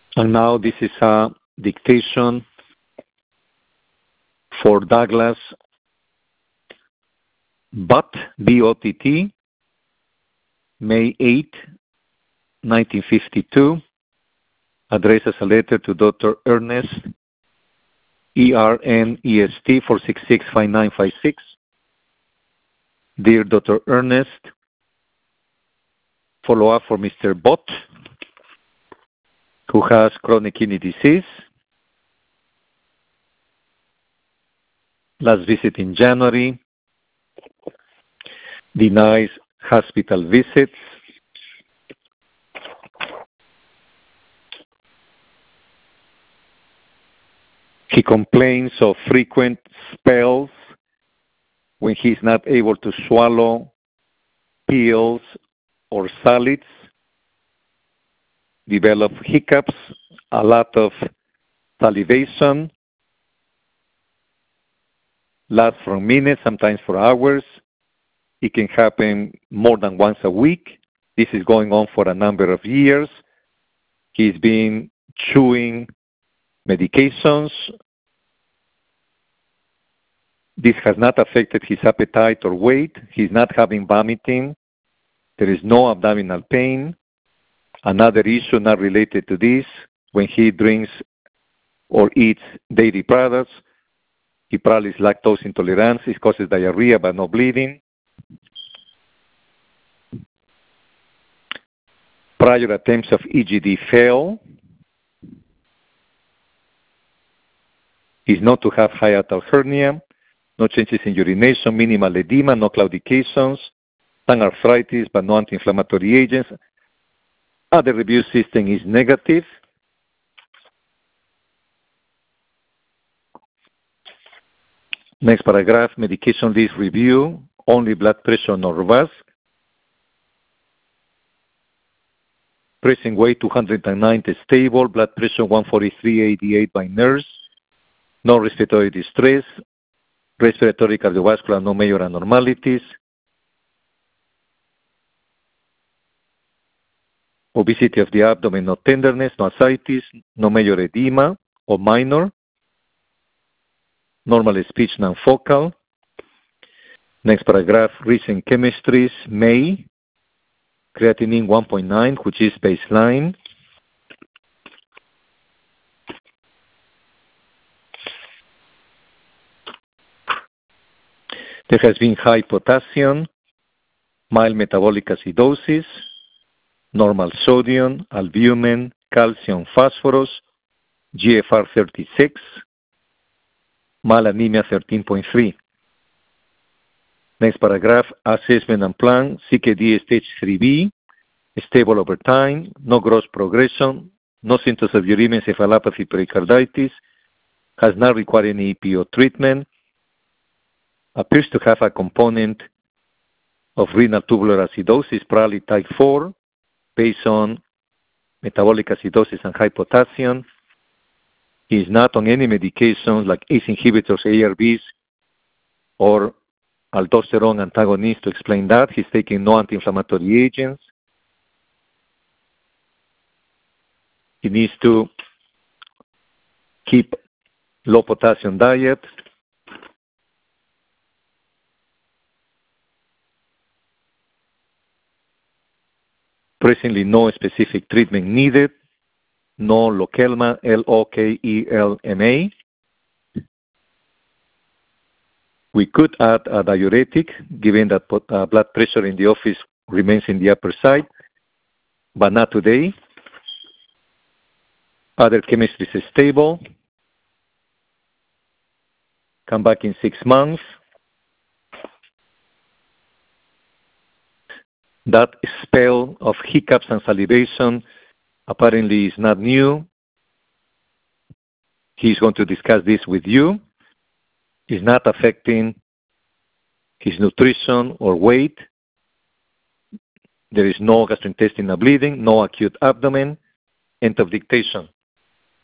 And now this is a dictation for Douglas Bott, B-O-T-T, May 8, 1952, addressed as a letter to Dr. Ernest, E-R-N-E-S-T, 466-5956. Dear Dr. Ernest, follow up for Mr. Bott, who has chronic kidney disease. Last visit in January, denies hospital visits. He complains of frequent spells when he's not able to swallow pills or solids, develop hiccups, a lot of salivation, lasts for minutes, sometimes for hours. It can happen more than once a week. This is going on for a number of years. He's been chewing medications. This has not affected his appetite or weight. He's not having vomiting. There is no abdominal pain. Another issue not related to this, when he drinks or eats dairy products, he probably is lactose intolerant. It causes diarrhea but no bleeding. Prior attempts of EGD fail. He's not to have hiatal hernia, no changes in urination, minimal edema, no claudications, some arthritis but no anti-inflammatory agents. Other review system is negative. Next paragraph, medication list review, only blood pressure, no RVAS. Pressing weight 290 stable, blood pressure 143/88 by nurse, no respiratory distress, respiratory cardiovascular, no major abnormalities. Obesity of the abdomen, no tenderness, no ascites, no major edema or minor. Normal speech, non-focal. Next paragraph, recent chemistries, May, creatinine 1.9, which is baseline. There has been high potassium, mild metabolic acidosis, normal sodium, albumin, calcium, phosphorus, GFR 36, mild anemia 13.3. Next paragraph, assessment and plan, CKD stage 3B, stable over time, no gross progression, no symptoms of uremia, encephalopathy, pericarditis, has not required any EPO treatment, appears to have a component of renal tubular acidosis, probably type 4, based on metabolic acidosis and high potassium. He is not on any medications like ACE inhibitors, ARBs, or aldosterone antagonists to explain that. He's taking no anti-inflammatory agents. He needs to keep low potassium diet. Presently, no specific treatment needed. No Lokelma, L-O-K-E-L-M-A. We could add a diuretic, given that blood pressure in the office remains in the upper side, but not today. Other chemistry is stable. Come back in 6 months. That spell of hiccups and salivation apparently is not new. He's going to discuss this with you. It's not affecting his nutrition or weight. There is no gastrointestinal bleeding, no acute abdomen. End of dictation.